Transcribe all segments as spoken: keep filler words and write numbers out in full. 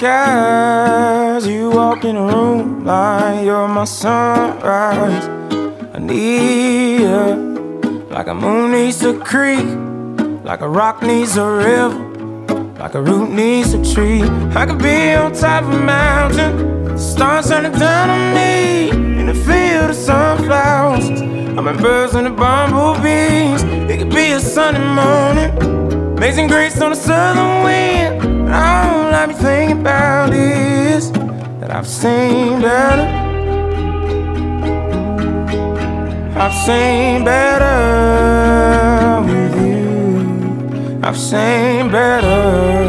skies. You walk in the room like you're my sunrise. I need you like a moon needs a creek, like a rock needs a river, like a root needs a tree. I could be on top of a mountain, the stars shining down on me, in a field of sunflowers. I'm in birds and the bumblebees. It could be a sunny morning, amazing grace on a southern wind. And all I be thinking about is that I've seen better, I've seen better with you. I've seen better,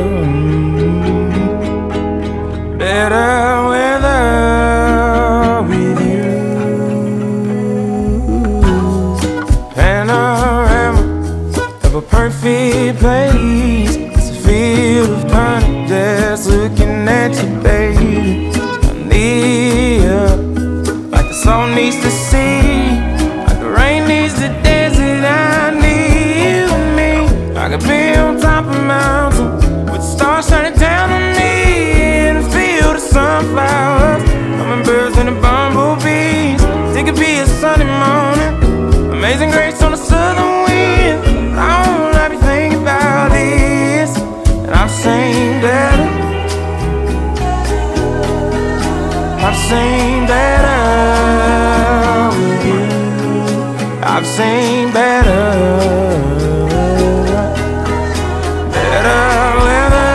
better weather with you. Panorama of a perfect place. It's a field of honey just looking at you, baby. I need you like the salt needs the sea, like the rain needs the desert. I need you and me. I could be on top of a mountain with the stars shining down on me, in a field of sunflowers. I'm in birds and the bumblebees. It could be a sunny morning, amazing grace on a southern wind. All I be thinking about is that I've seen better, I've seen better with you. I've seen better, better weather.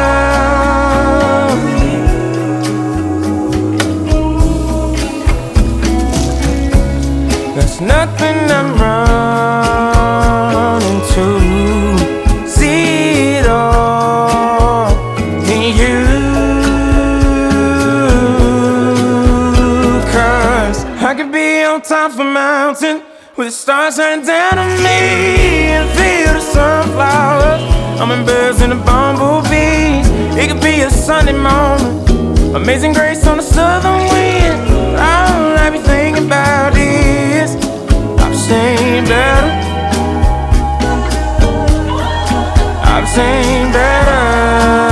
There's nothing I'm running to, see it all in you. Cause I could be on top of a mountain with the stars shining down on me, in a field of sunflowers. I'm in birds and the bumblebees. It could be a Sunday morning, amazing grace on the southern wind. All I be thinking about is I've seen better, I've seen better.